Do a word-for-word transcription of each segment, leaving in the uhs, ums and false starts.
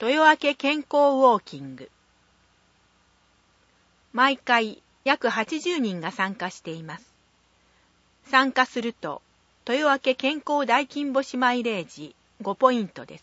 豊明健康ウォーキング。毎回約はちじゅうにんが参加しています。参加すると、豊明健康大金星マイレージごポイントです。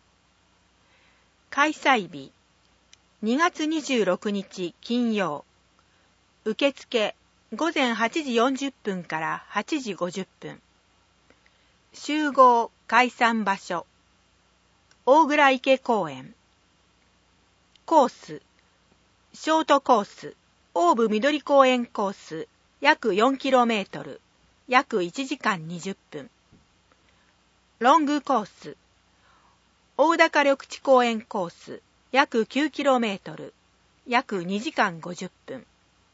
開催日、にがつにじゅうろくにち金曜。受付ごぜんはちじよんじゅっぷんからはちじごじゅっぷん。集合解散場所、大倉池公園。コース、ショートコース、大武緑公園コース、約 よんキロメートル、約いちじかんにじゅっぷん。ロングコース、大高緑地公園コース、約 きゅうキロメートル、約にじかんごじゅっぷん。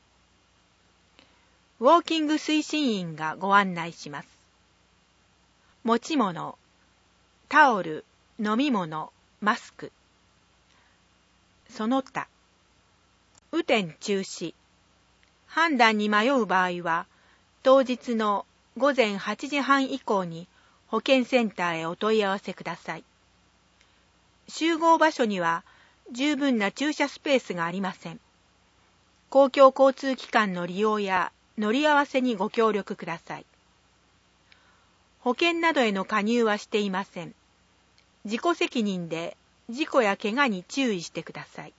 ウォーキング推進員がご案内します。持ち物、タオル、飲み物、マスク。その他、雨天中止。判断に迷う場合は、当日のごぜんはちじはん以降に保健センターへお問い合わせください。集合場所には十分な駐車スペースがありません。公共交通機関の利用や乗り合わせにご協力ください。保険などへの加入はしていません。自己責任で事故や怪我に注意してください。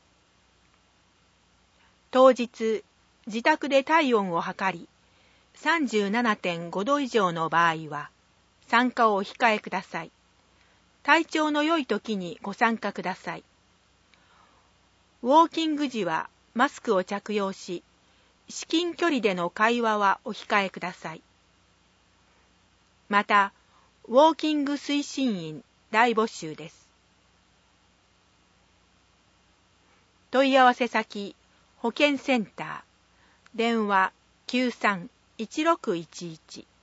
当日、自宅で体温を測り、さんじゅうななてんごど以上の場合は、参加をお控えください。体調の良い時にご参加ください。ウォーキング時はマスクを着用し、至近距離での会話はお控えください。また、ウォーキング推進員大募集です。問い合わせ先、保健センター、電話 きゅうさんいちろくいちいち。